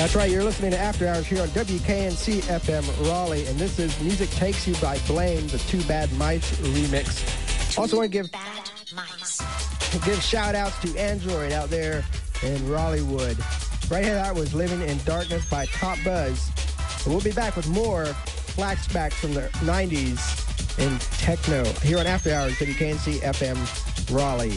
That's right, you're listening to After Hours here on WKNC FM Raleigh, and this is Music Takes You by Blame, the Two Bad Mice remix. Also want to give shout-outs to Android out there in Raleighwood. Right here, that was Living in Darkness by Top Buzz. And we'll be back with more flashbacks from the 90s in techno here on After Hours, WKNC FM Raleigh.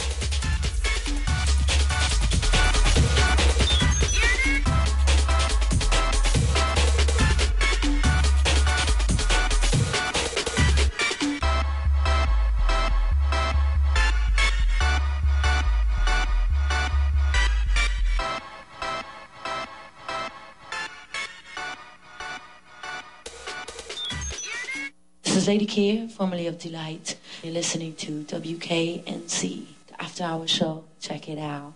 Lady Keir, formerly of Delight. You're listening to WKNC, the After Hour Show. Check it out.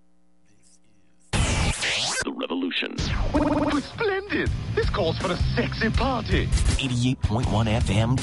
The Revolution. Oh, splendid! This calls for a sexy party. 88.1 FM.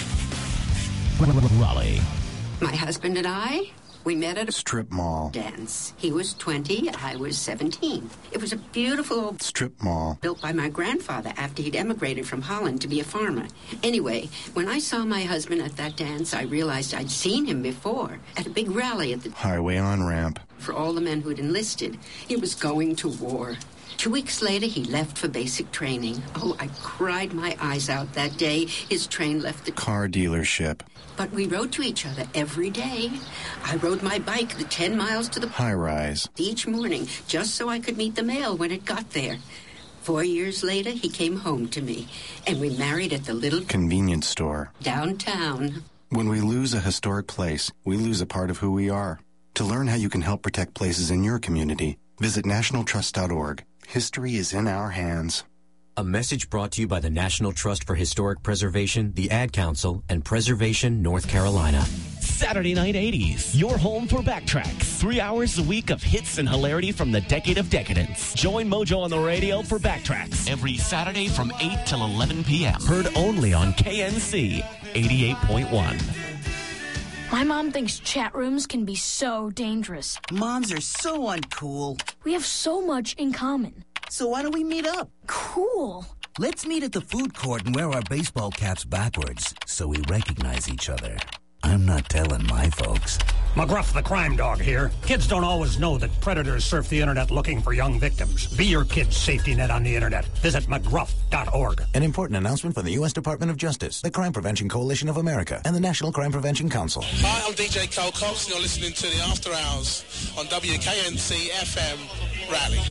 Raleigh. My husband and I, we met at a strip mall dance. He was 20, I was 17. It was a beautiful old strip mall built by my grandfather after he'd emigrated from Holland to be a farmer. Anyway, when I saw my husband at that dance, I realized I'd seen him before at a big rally at the highway on-ramp for all the men who'd enlisted. He was going to war. 2 weeks later, he left for basic training. Oh, I cried my eyes out that day. His train left the car dealership. But we rode to each other every day. I rode my bike the 10 miles to the high-rise each morning just so I could meet the mail when it got there. 4 years later, he came home to me, and we married at the little convenience store downtown. When we lose a historic place, we lose a part of who we are. To learn how you can help protect places in your community, visit nationaltrust.org. History is in our hands. A message brought to you by the National Trust for Historic Preservation, the Ad Council, and Preservation North Carolina. Saturday Night 80s, your home for Backtracks. 3 hours a week of hits and hilarity from the decade of decadence. Join Mojo on the radio for Backtracks. Every Saturday from 8 till 11 p.m. Heard only on KNC 88.1. My mom thinks chat rooms can be so dangerous. Moms are so uncool. We have so much in common. So why don't we meet up? Cool. Let's meet at the food court and wear our baseball caps backwards so we recognize each other. I'm not telling my folks. McGruff the crime dog here. Kids don't always know that predators surf the internet looking for young victims. Be your kid's safety net on the internet. Visit McGruff.org. An important announcement from the U.S. Department of Justice, the Crime Prevention Coalition of America, and the National Crime Prevention Council. Hi, I'm DJ Cole Cox, and you're listening to the After Hours on WKNC FM Raleigh.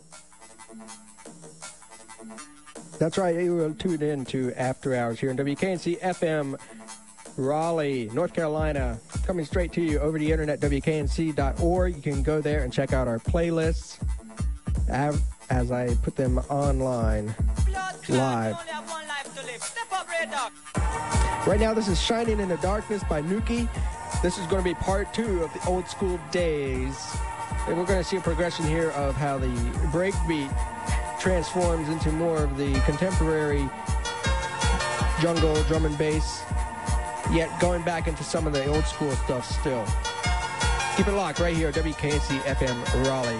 That's right, you will tune in to After Hours here on WKNC FM Raleigh, North Carolina, coming straight to you over the internet, WKNC.org. You can go there and check out our playlists as I put them online live. Right now, this is Shining in the Darkness by Nuki. This is going to be part 2 of the old school days. And we're going to see a progression here of how the breakbeat transforms into more of the contemporary jungle, drum and bass, yet going back into some of the old school stuff still. Keep it locked right here, WKNC FM Raleigh.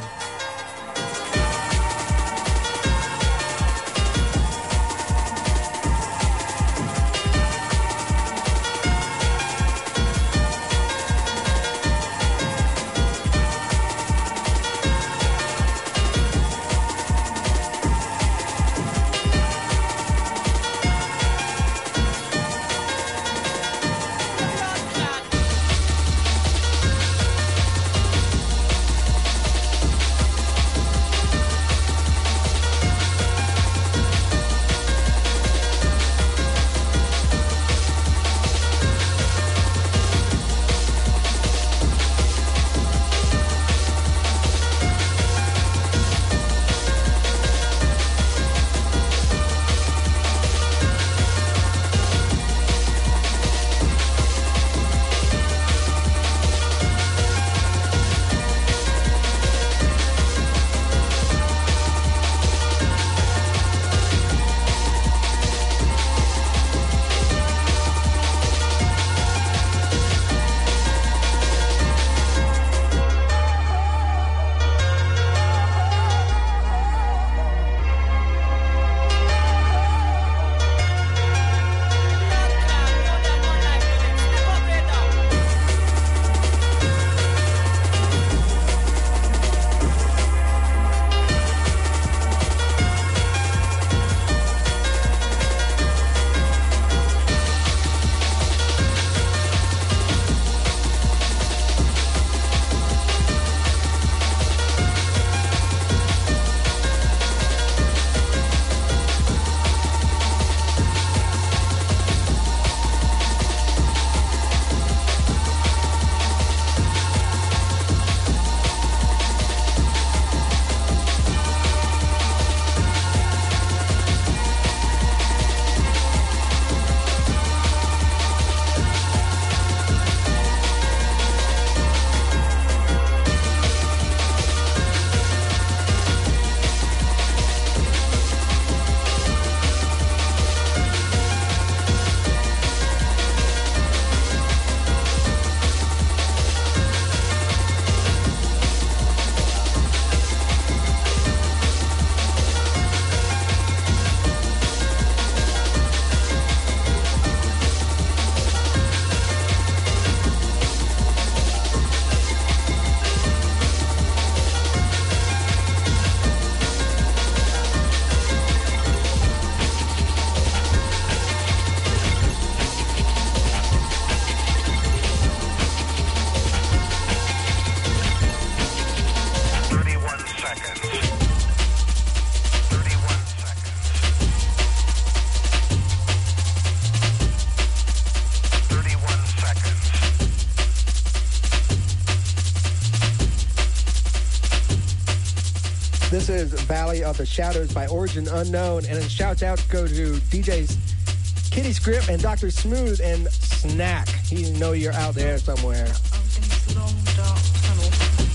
This is Valley of the Shadows by Origin Unknown. And then shouts out go to DJs Kitty Script and Dr. Smooth and Snack. You know you're out there somewhere. Long dark tunnel.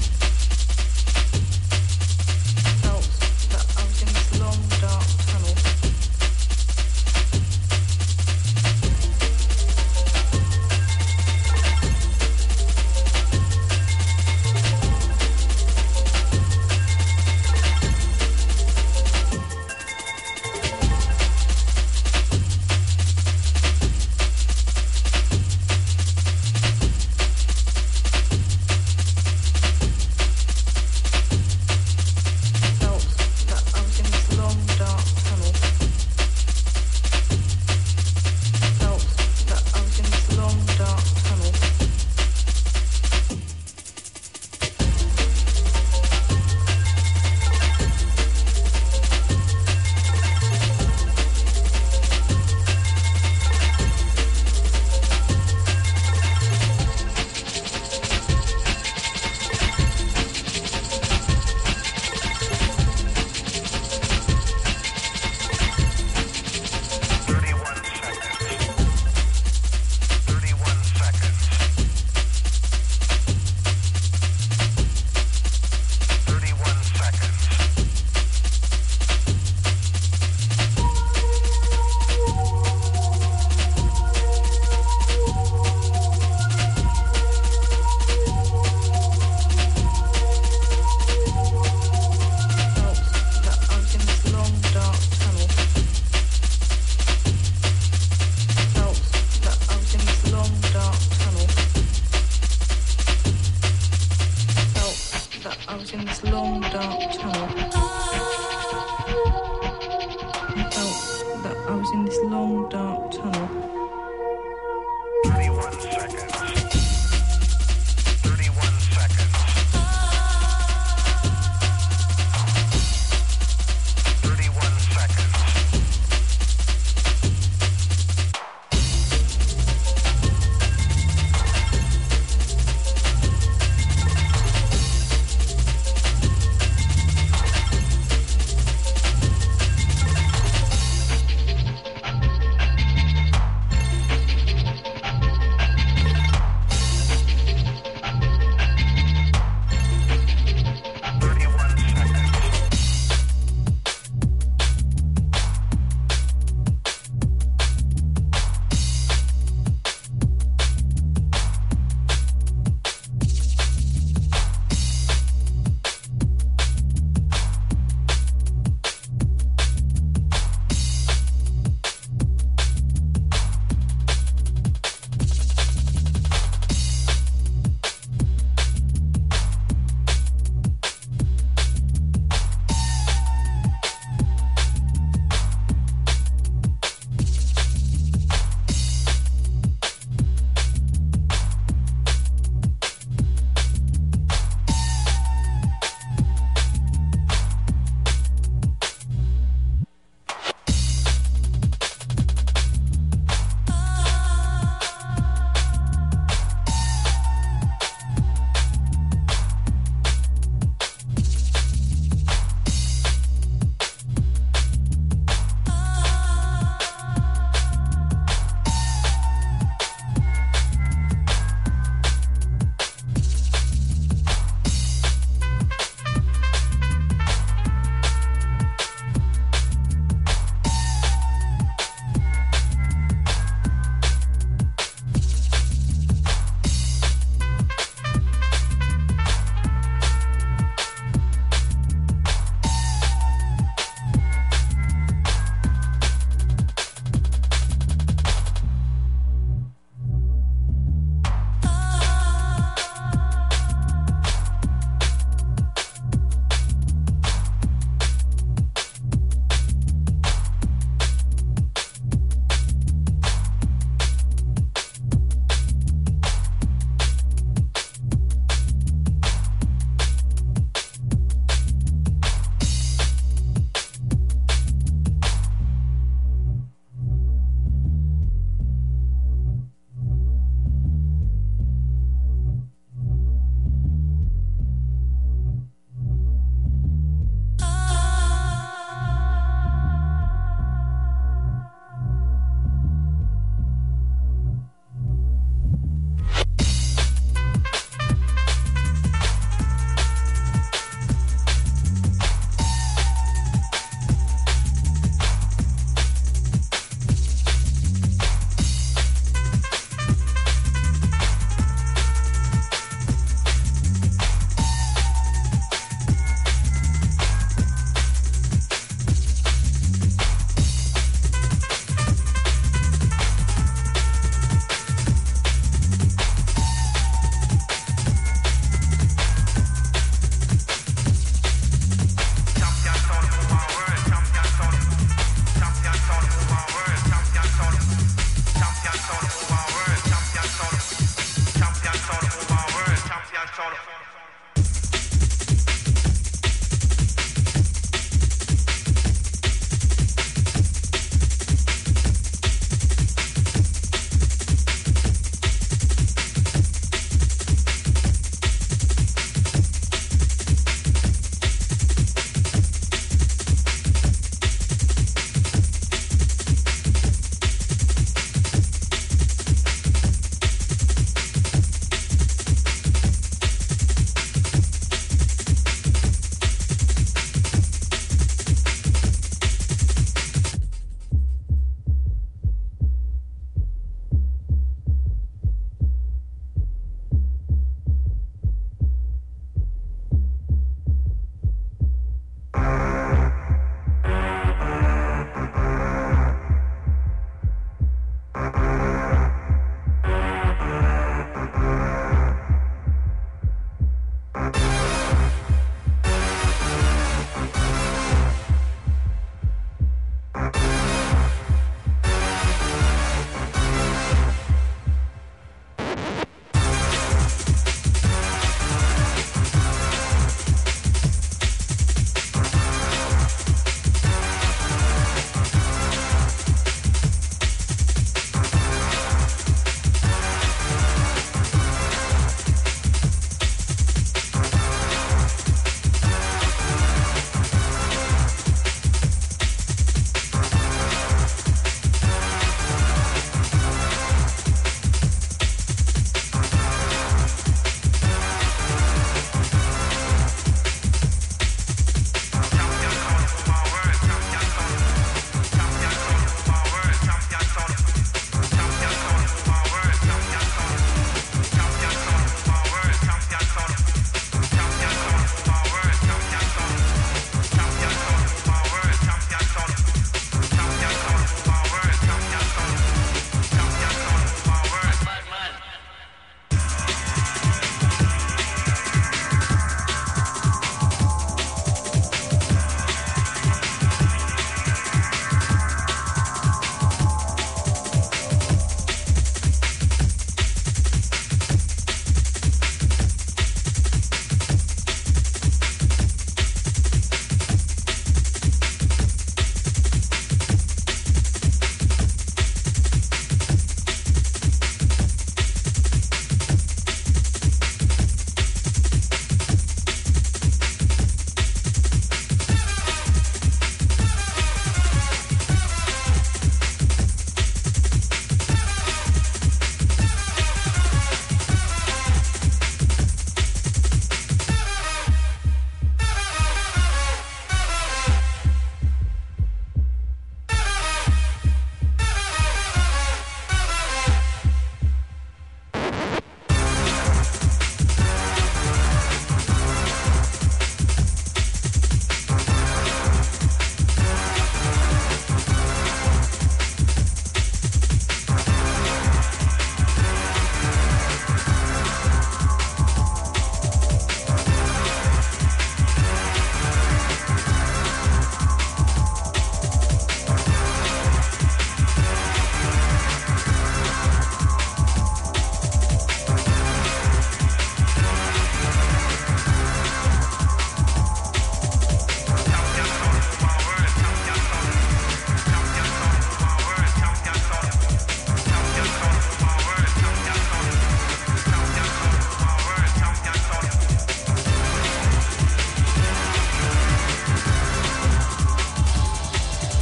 Felt that I was in this long dark tunnel.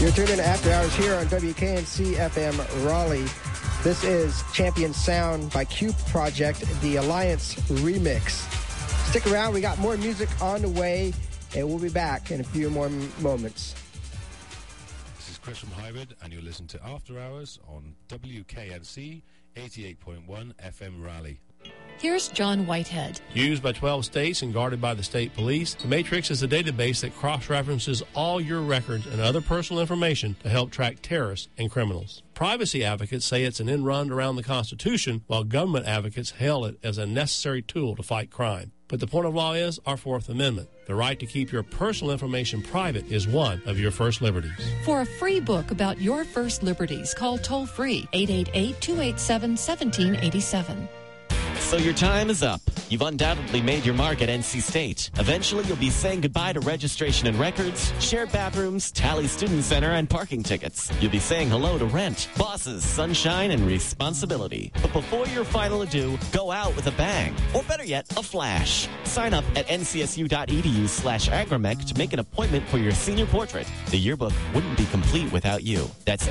You're tuned in to After Hours here on WKNC FM Raleigh. This is Champion Sound by Q Project, the Alliance remix. Stick around, we got more music on the way, and we'll be back in a few more moments. This is Chris from Hybrid, and you're listening to After Hours on WKNC 88.1 FM Raleigh. Here's John Whitehead. Used by 12 states and guarded by the state police, the Matrix is a database that cross-references all your records and other personal information to help track terrorists and criminals. Privacy advocates say it's an end run around the Constitution, while government advocates hail it as a necessary tool to fight crime. But the point of law is our Fourth Amendment. The right to keep your personal information private is one of your first liberties. For a free book about your first liberties, call toll-free 888-287-1787. So your time is up. You've undoubtedly made your mark at NC State. Eventually, you'll be saying goodbye to registration and records, shared bathrooms, Tally Student Center, and parking tickets. You'll be saying hello to rent, bosses, sunshine, and responsibility. But before your final adieu, go out with a bang. Or better yet, a flash. Sign up at ncsu.edu/agramec to make an appointment for your senior portrait. The yearbook wouldn't be complete without you. That's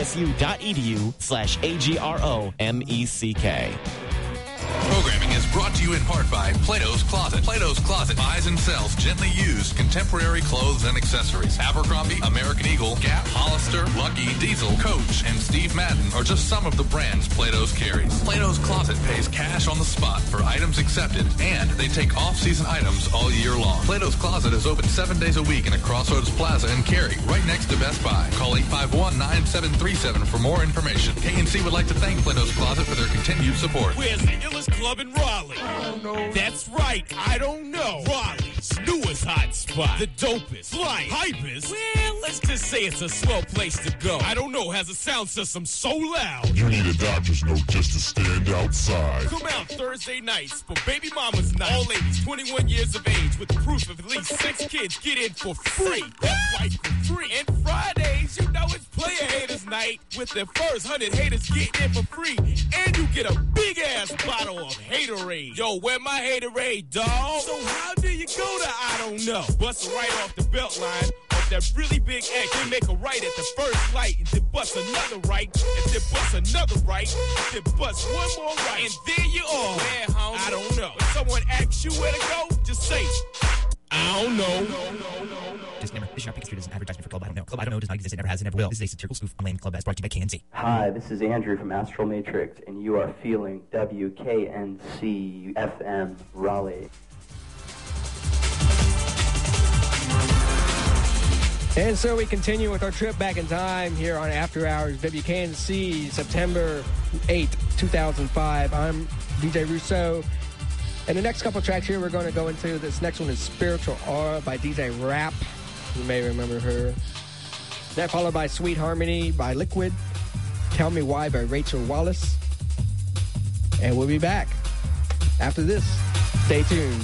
ncsu.edu/AGROMECK. Programming is brought to you in part by Plato's Closet. Plato's Closet buys and sells gently used contemporary clothes and accessories. Abercrombie, American Eagle, Gap, Hollister, Lucky, Diesel, Coach, and Steve Madden are just some of the brands Plato's carries. Plato's Closet pays cash on the spot for items accepted, and they take off-season items all year long. Plato's Closet is open 7 days a week in a Crossroads Plaza in Cary, right next to Best Buy. Call 851-9737 for more information. KNC would like to thank Plato's Closet for their continued support. Where's the illest club in Raleigh? I don't know. That's right, I don't know. Raleigh's newest hot spot. The dopest, flying, hypest. Well, let's just say it's a swell place to go. I don't know, has a sound system so loud. You need a doctor's note just to stand outside. Come out Thursday nights for Baby Mama's Night. All ladies 21 years of age with proof of at least 6 kids get in for free. That's right, for free. And Fridays, you know it's Player Haters Night with the first 100 haters getting in for free. And you get a big-ass bottle of Haterade. Yo, where my Haterade, dawg? So how do you go to I don't know? Bust right off the belt line, off that really big X, then make a right at the first light, and then bust another right, and then bust another right, and then bust one more right, and there you are. Where, homie? I don't know. If someone asks you where to go, just say, I don't know. Disclaimer. This Sharp Street is an advertisement for Club I Don't Know. Club I Don't Know does not exist. It never has. It never will. This is a satirical spoof on Lane Club as brought to you by KNC. Hi, this is Andrew from Astral Matrix, and you are feeling WKNC FM Raleigh. And so we continue with our trip back in time here on After Hours WKNC, September 8th, 2005. I'm DJ Rousseau. And the next couple tracks here we're going to go into, this next one is Spiritual Aura by DJ Rap. You may remember her. That followed by Sweet Harmony by Liquid. Tell Me Why by Rachel Wallace. And we'll be back after this. Stay tuned.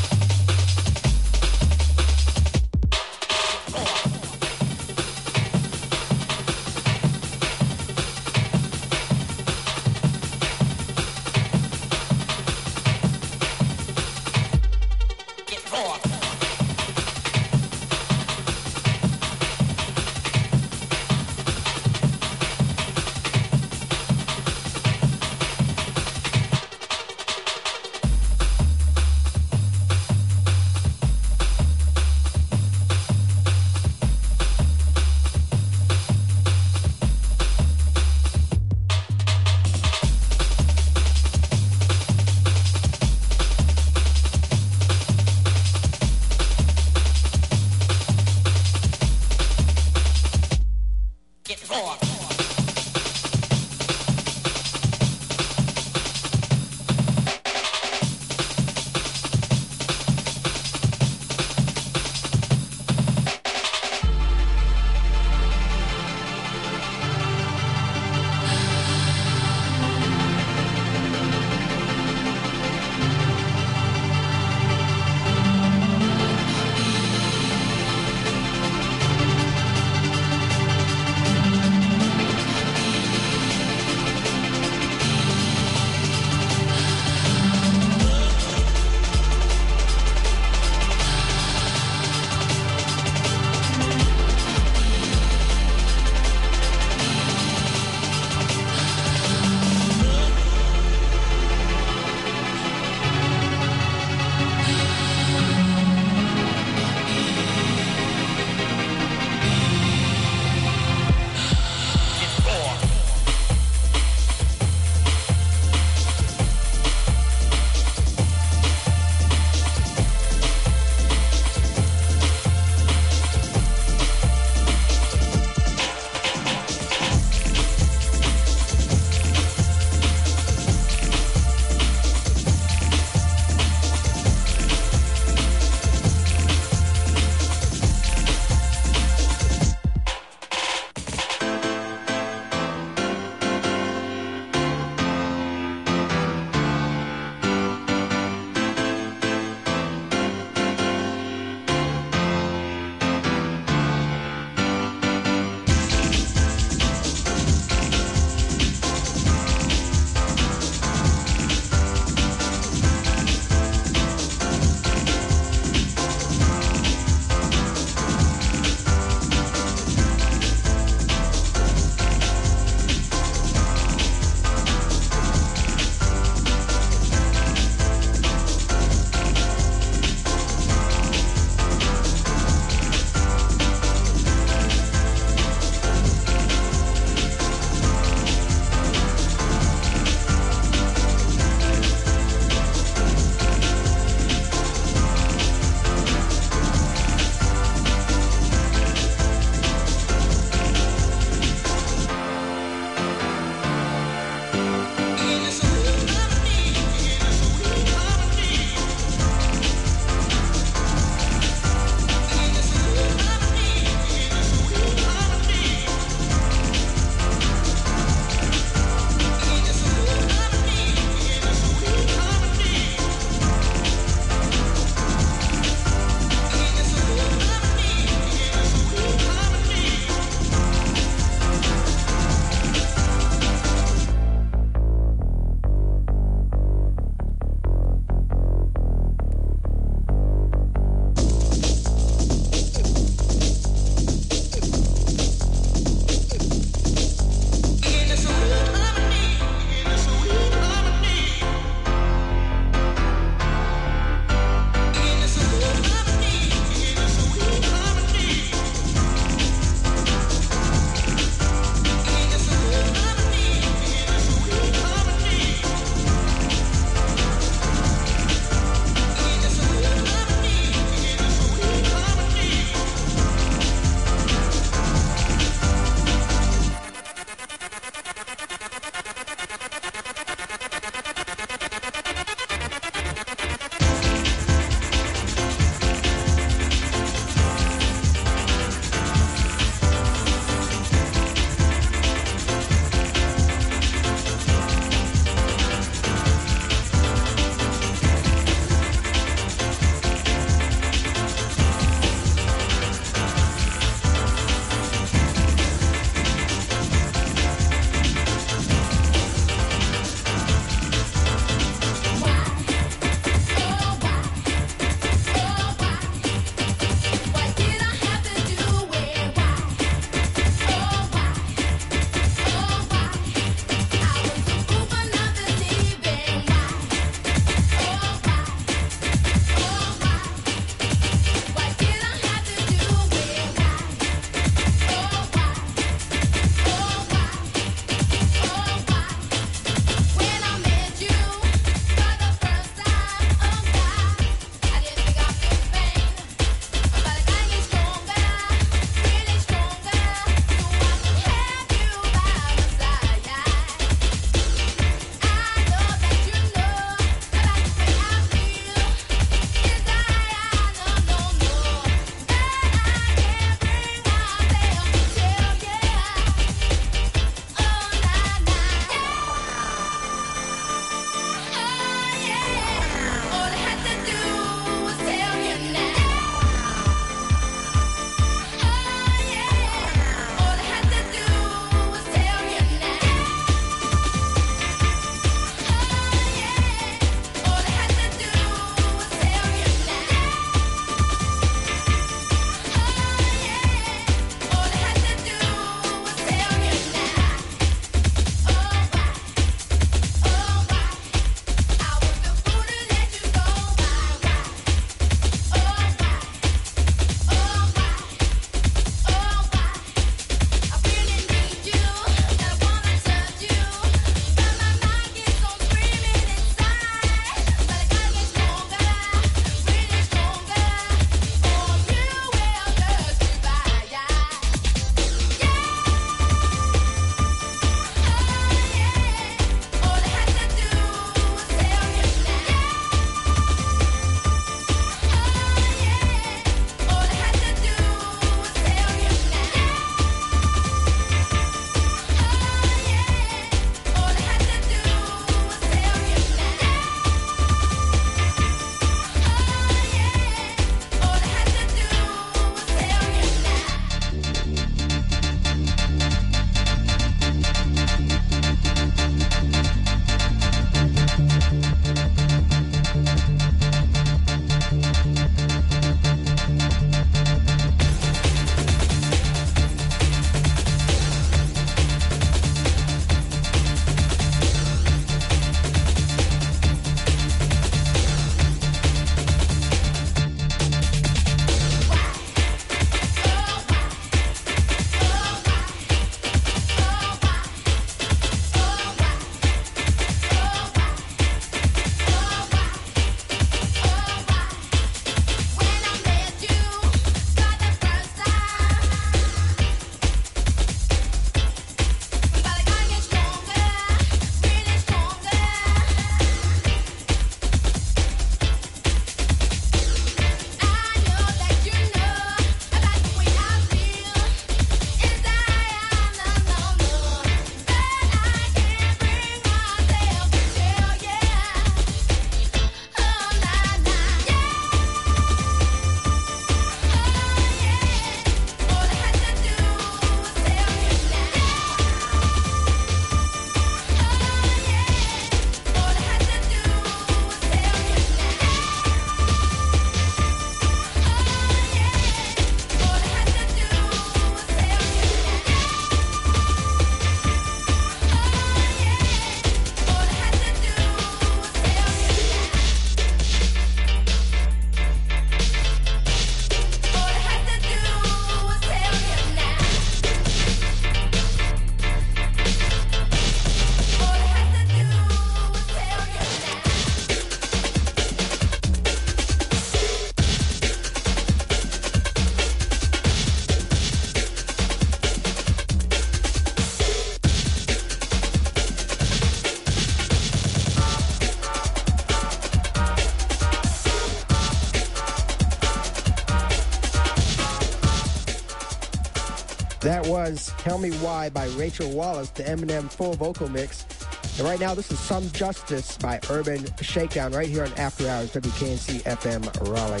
was Tell Me Why by Rachel Wallace, the Eminem full vocal mix. And right now, this is Some Justice by Urban Shakedown right here on After Hours, WKNC FM Raleigh.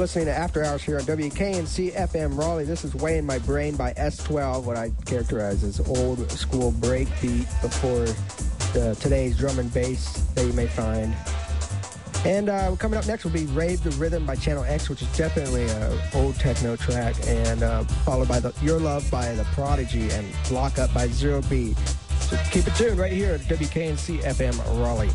listening to After Hours here on WKNC FM Raleigh. This is Way in My Brain by S12, what I characterize as old school breakbeat before today's drum and bass that you may find. And coming up next will be Rave the Rhythm by Channel X, which is definitely an old techno track, and followed by Your Love by The Prodigy and Lock Up by Zero Beat. So keep it tuned right here at WKNC FM Raleigh.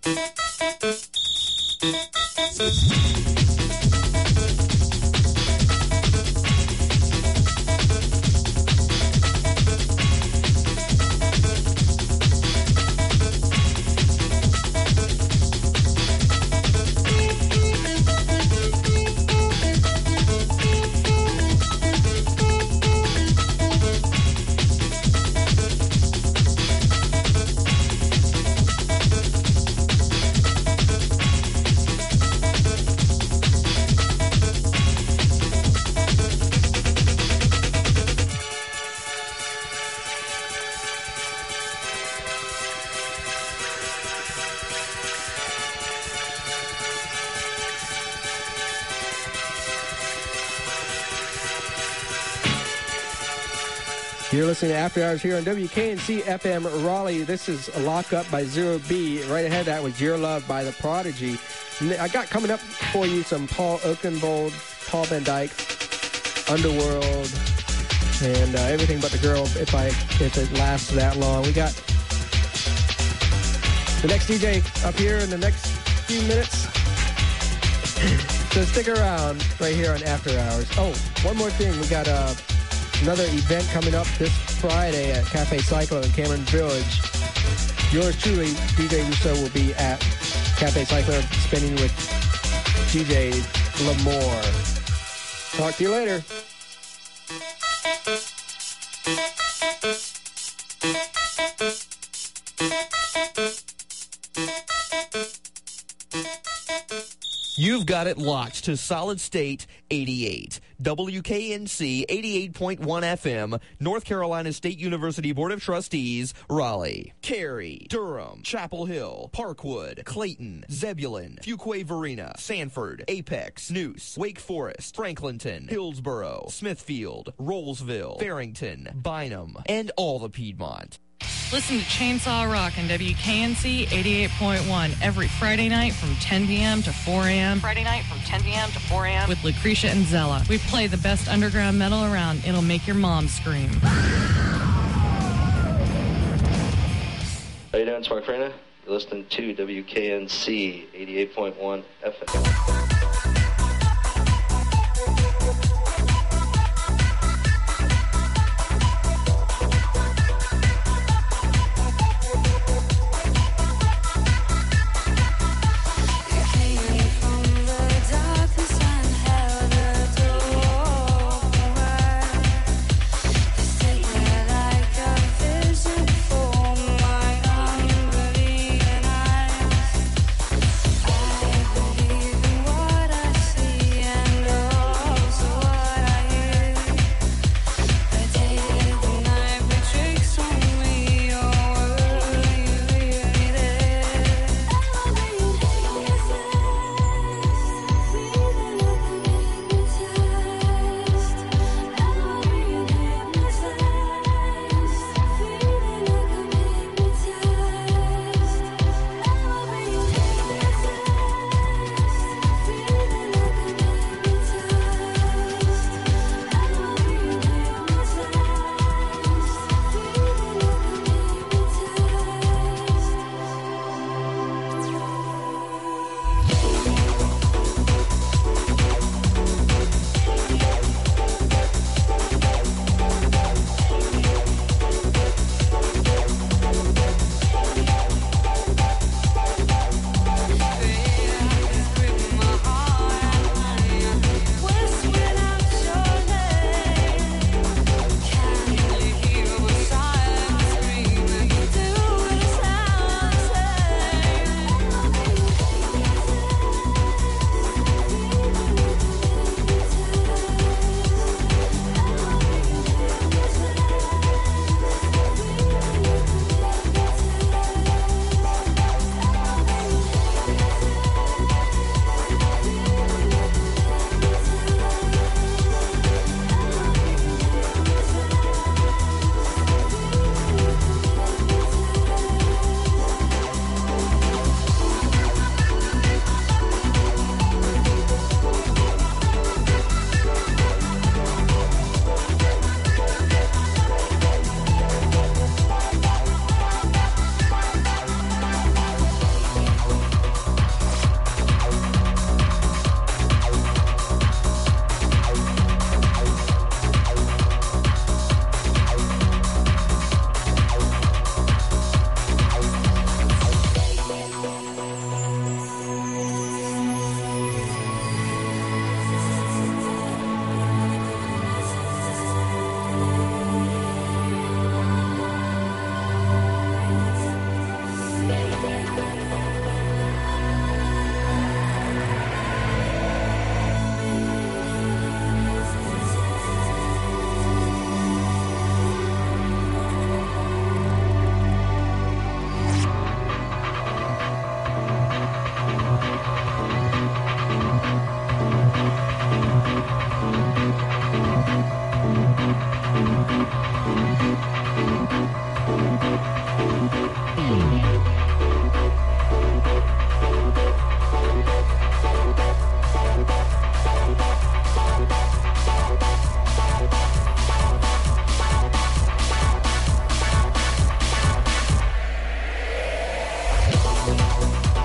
You're listening to After Hours here on WKNC FM Raleigh. This is a Lock Up by Zero B. Right ahead, that was Your Love by The Prodigy. And I got coming up for you some Paul Oakenfold, Paul Van Dyke, Underworld, and Everything But the Girl, if it lasts that long. We got the next DJ up here in the next few minutes. So stick around right here on After Hours. Oh, one more thing. We got another event coming up this Friday at Cafe Cyclo in Cameron Village. Yours truly, DJ Rousseau, will be at Cafe Cyclo spinning with DJ L'Amour. Talk to you later. You've got it locked to Solid State 88. WKNC 88.1 FM, North Carolina State University Board of Trustees, Raleigh. Cary, Durham, Chapel Hill, Parkwood, Clayton, Zebulon, Fuquay-Varina, Sanford, Apex, Neuse, Wake Forest, Franklinton, Hillsborough, Smithfield, Rollsville, Farrington, Bynum, and all the Piedmont. Listen to Chainsaw Rock on WKNC 88.1 every Friday night from 10 p.m. to 4 a.m. Friday night from 10 p.m. to 4 a.m. with Lucretia and Zella. We play the best underground metal around. It'll make your mom scream. How you doing, Spark Frena? You're listening to WKNC 88.1 FM.